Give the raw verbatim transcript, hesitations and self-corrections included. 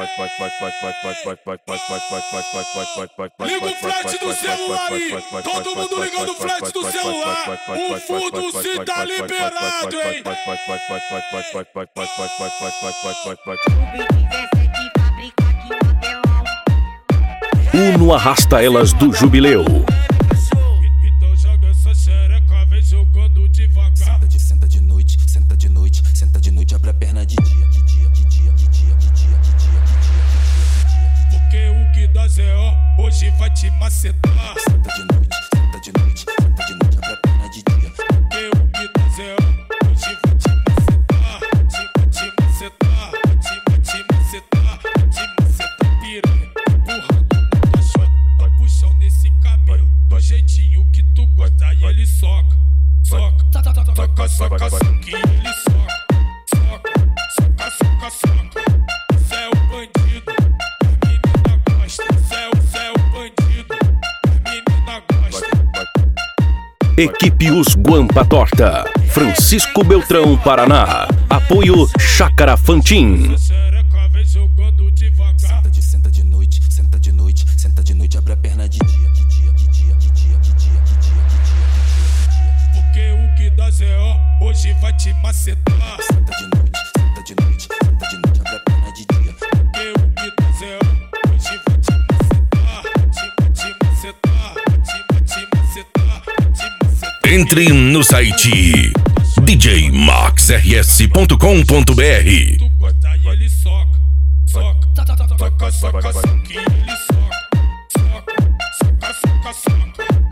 Liga o flat do celular aí, todo mundo ligando o flat do celular. O fundo se tá liberado, hein? Uno arrasta elas do jubileu. Então joga essa xereca, vem jogando devagar. Senta de, senta de noite, senta de noite, senta de noite, abre a perna de dia, de dia, de dia, de dia, de dia, de dia, de dia, de dia. Porque o que dá Zé ó, hoje vai te macetar. Senta de noite, senta de noite, senta de noite, abre a perna de dia. Porque o que dá Zé ó, hoje vai te macetar. Te, te macetar, te, te macetar, te macetar, piranha. Empurrando na chota, vai puxão nesse cabelo. Do jeitinho que tu gosta e ele soca, soca, soca, soca, soca, que ele soca, soca, soca, soca, soca. Cê é o bandido, a menina gosta. Cê é o, cê é o bandido, a menina gosta. Equipe Os Guampa Torta, Francisco Beltrão, Paraná. Apoio Chácara Fantin. Xereca vem jogando devagar. Senta de, senta de noite, senta de noite, senta de noite, abre a perna de dia, de dia, de dia, de dia, de dia, de dia, de dia, de dia. Porque o que dá Zé ó, hoje vai te macetar. Senta de noite, senta de noite, senta de noite, abre a perna de dia. Porque o que dá Zé ó, hoje vai te macetar. Te, te macetar, te, te macetar, te macetar. Entre no site d j max r s ponto com ponto b r. Tu gosta e ele soca, soca, soca, soca, soca, que ele soca, soca, soca, soca, soca.